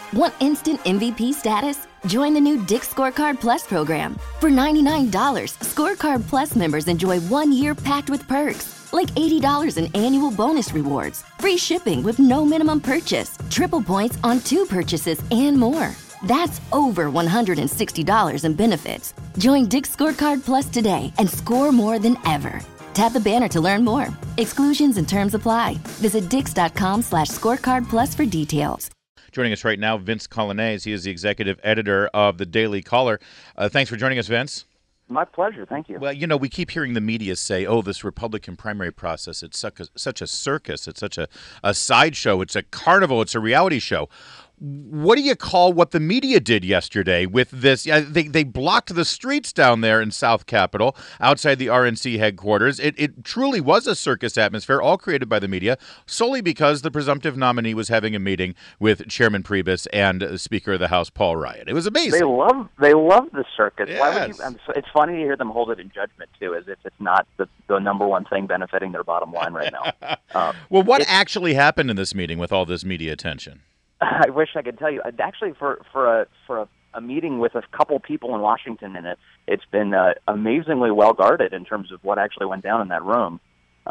Want instant MVP status? Join the new Dick's Scorecard Plus program. For $99, Scorecard Plus members enjoy 1 year packed with perks, like $80 in annual bonus rewards, free shipping with no minimum purchase, triple points on 2 purchases, and more. That's over $160 in benefits. Join Dick's Scorecard Plus today and score more than ever. Tap the banner to learn more. Exclusions and terms apply. Visit dix.com/scorecardplus for details. Joining us right now, Vince Coglianese. He is the executive editor of the Daily Caller. Thanks for joining us, Vince. My pleasure. Thank you. Well, we keep hearing the media say, this Republican primary process, it's such a circus. It's such a sideshow. It's a carnival. It's a reality show. What do you call what the media did yesterday with this? They blocked the streets down there in South Capitol, outside the RNC headquarters. It truly was a circus atmosphere, all created by the media, solely because the presumptive nominee was having a meeting with Chairman Priebus and Speaker of the House Paul Ryan. It was amazing. They love the circus. Yes. Why would you? It's funny to hear them hold it in judgment too, as if it's not the number one thing benefiting their bottom line right now. Well, what actually happened in this meeting with all this media attention? I wish I could tell you. Actually, for a meeting with a couple people in Washington in it, it's been amazingly well guarded in terms of what actually went down in that room.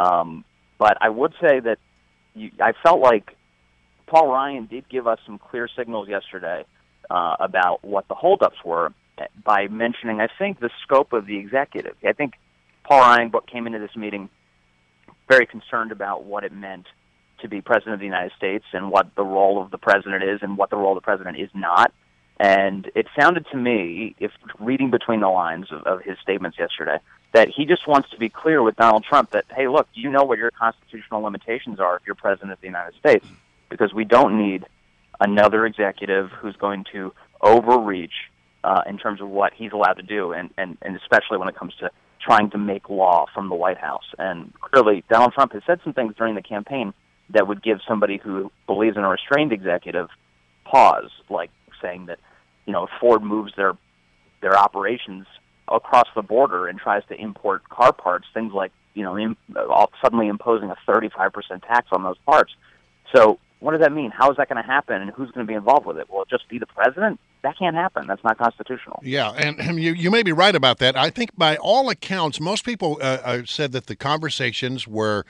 But I would say that I felt like Paul Ryan did give us some clear signals yesterday about what the holdups were by mentioning, I think, the scope of the executive. I think Paul Ryan came into this meeting very concerned about what it meant to be president of the United States and what the role of the president is and what the role of the president is not. And it sounded to me, if reading between the lines of his statements yesterday, that he just wants to be clear with Donald Trump that, hey, look, you know what your constitutional limitations are if you're president of the United States, because we don't need another executive who's going to overreach in terms of what he's allowed to do, and especially when it comes to trying to make law from the White House. And clearly, Donald Trump has said some things during the campaign that would give somebody who believes in a restrained executive pause, like saying that, if Ford moves their operations across the border and tries to import car parts, things like, suddenly imposing a 35% tax on those parts. So what does that mean? How is that going to happen, and who's going to be involved with it? Will it just be the president? That can't happen. That's not constitutional. Yeah, and you may be right about that. I think by all accounts, most people said that the conversations were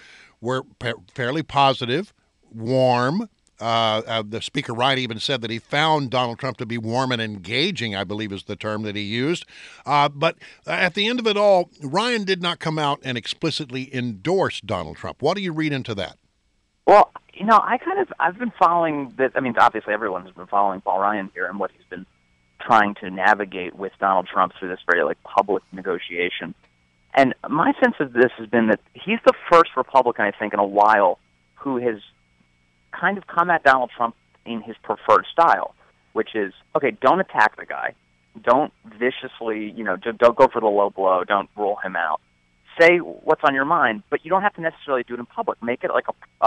fairly positive, warm. The Speaker Ryan even said that he found Donald Trump to be warm and engaging, I believe is the term that he used. But at the end of it all, Ryan did not come out and explicitly endorse Donald Trump. What do you read into that? Well, I've been following this. I mean, obviously everyone has been following Paul Ryan here and what he's been trying to navigate with Donald Trump through this very public negotiation. And my sense of this has been that he's the first Republican, I think, in a while who has kind of come at Donald Trump in his preferred style, which is, okay, don't attack the guy. Don't viciously, don't go for the low blow. Don't rule him out. Say what's on your mind, but you don't have to necessarily do it in public. Make it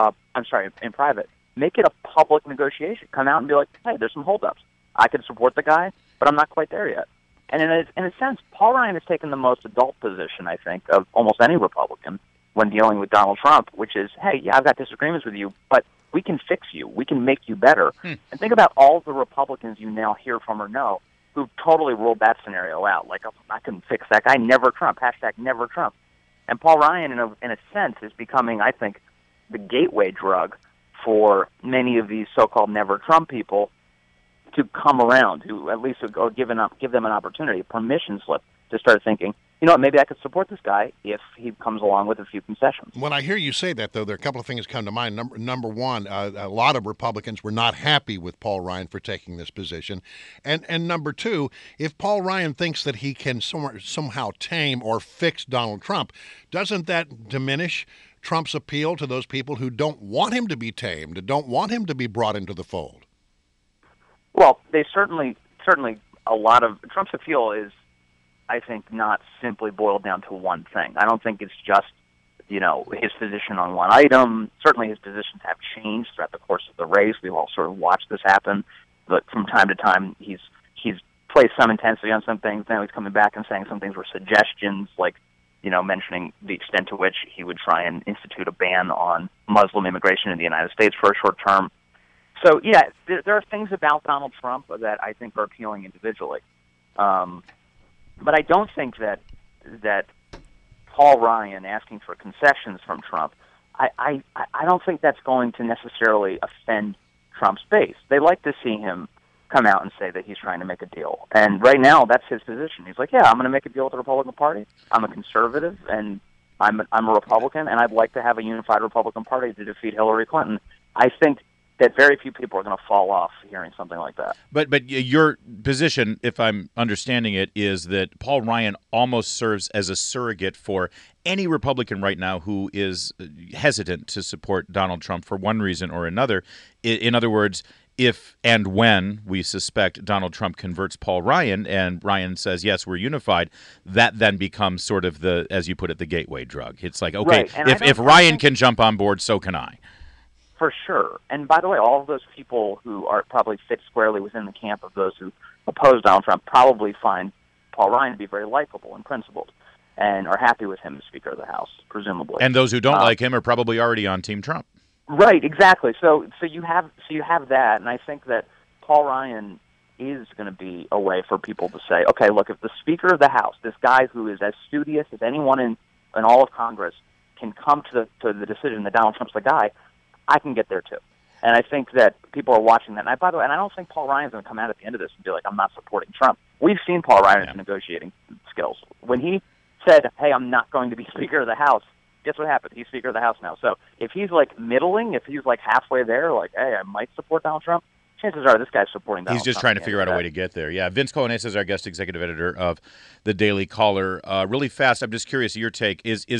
in private. Make it a public negotiation. Come out and be like, hey, there's some holdups. I can support the guy, but I'm not quite there yet. And in a sense, Paul Ryan has taken the most adult position, I think, of almost any Republican when dealing with Donald Trump, which is, hey, yeah, I've got disagreements with you, but we can fix you. We can make you better. And think about all the Republicans you now hear from or know who've totally ruled that scenario out. Like, oh, I can fix that guy. Never Trump. # never Trump. And Paul Ryan, in a sense, is becoming, I think, the gateway drug for many of these so-called never Trump people to come around, to at least give them an opportunity, a permission slip to start thinking, maybe I could support this guy if he comes along with a few concessions. When I hear you say that, though, there are a couple of things that come to mind. Number one, a lot of Republicans were not happy with Paul Ryan for taking this position. And number two, if Paul Ryan thinks that he can somehow tame or fix Donald Trump, doesn't that diminish Trump's appeal to those people who don't want him to be tamed, don't want him to be brought into the fold? Well, they certainly a lot of Trump's appeal is, I think, not simply boiled down to one thing. I don't think it's just, his position on one item. Certainly his positions have changed throughout the course of the race. We've all sort of watched this happen. But from time to time, he's placed some intensity on some things. Now he's coming back and saying some things were suggestions, like, mentioning the extent to which he would try and institute a ban on Muslim immigration in the United States for a short term. So, yeah, there are things about Donald Trump that I think are appealing individually. But I don't think that Paul Ryan asking for concessions from Trump, I don't think that's going to necessarily offend Trump's base. They like to see him come out and say that he's trying to make a deal. And right now, that's his position. He's like, yeah, I'm going to make a deal with the Republican Party. I'm a conservative, and I'm a Republican, and I'd like to have a unified Republican Party to defeat Hillary Clinton. I think that very few people are going to fall off hearing something like that. But your position, if I'm understanding it, is that Paul Ryan almost serves as a surrogate for any Republican right now who is hesitant to support Donald Trump for one reason or another. In other words, if and when we suspect Donald Trump converts Paul Ryan and Ryan says, yes, we're unified, that then becomes sort of the, as you put it, the gateway drug. It's like, okay, right. if Ryan can jump on board, so can I. For sure. And by the way, all of those people who are probably fit squarely within the camp of those who oppose Donald Trump probably find Paul Ryan to be very likable and principled and are happy with him as Speaker of the House, presumably. And those who don't like him are probably already on Team Trump. Right, exactly. So you have that, and I think that Paul Ryan is going to be a way for people to say, okay, look, if the Speaker of the House, this guy who is as studious as anyone in all of Congress, can come to the decision that Donald Trump's the guy, I can get there too. And I think that people are watching that. And by the way, I don't think Paul Ryan's going to come out at the end of this and be like, I'm not supporting Trump. We've seen Paul Ryan's negotiating skills. When he said, hey, I'm not going to be Speaker of the House, guess what happened? He's Speaker of the House now. So if he's like middling, if he's like halfway there, like, hey, I might support Donald Trump, chances are this guy's supporting Donald Trump. He's just trying to figure out a way to get there. Yeah, Vince Coglianese is our guest executive editor of the Daily Caller. Really fast, I'm just curious, your take,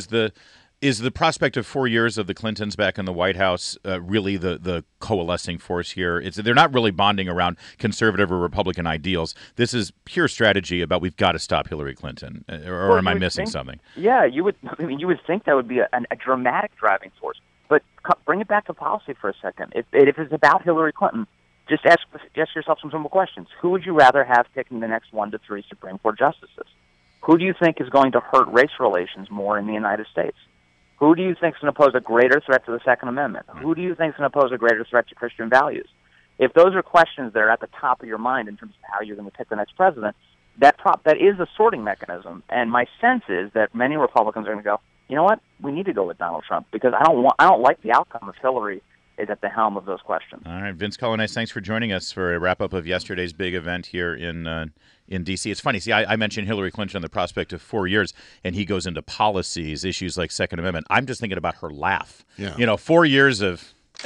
is the prospect of 4 years of the Clintons back in the White House really the coalescing force here? They're not really bonding around conservative or Republican ideals. This is pure strategy about we've got to stop Hillary Clinton. Or am I missing something? Yeah, you would think that would be a dramatic driving force. But bring it back to policy for a second. If it's about Hillary Clinton, just ask yourself some simple questions. Who would you rather have picking the next 1 to 3 Supreme Court justices? Who do you think is going to hurt race relations more in the United States? Who do you think is going to pose a greater threat to the Second Amendment? Who do you think is going to pose a greater threat to Christian values? If those are questions that are at the top of your mind in terms of how you're going to pick the next president, that is a sorting mechanism. And my sense is that many Republicans are going to go, you know what? We need to go with Donald Trump because I don't like the outcome if Hillary is at the helm of those questions. All right, Vince Coglianese, thanks for joining us for a wrap-up of yesterday's big event here in D.C. It's funny. See, I mentioned Hillary Clinton and the prospect of 4 years, and he goes into policies, issues like Second Amendment. I'm just thinking about her laugh. Yeah. 4 years of...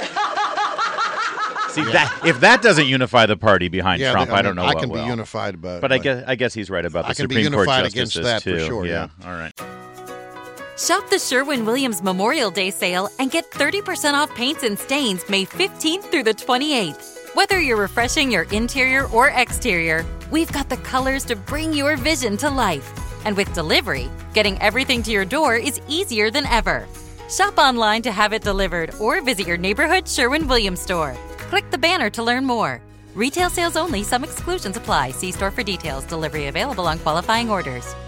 See, if that doesn't unify the party behind Trump, I don't know I what can will. be unified, but I guess he's right about the Supreme Court justices, against that too. for sure, yeah. All right. Shop the Sherwin-Williams Memorial Day sale and get 30% off paints and stains May 15th through the 28th. Whether you're refreshing your interior or exterior, we've got the colors to bring your vision to life. And with delivery, getting everything to your door is easier than ever. Shop online to have it delivered or visit your neighborhood Sherwin-Williams store. Click the banner to learn more. Retail sales only. Some exclusions apply. See store for details. Delivery available on qualifying orders.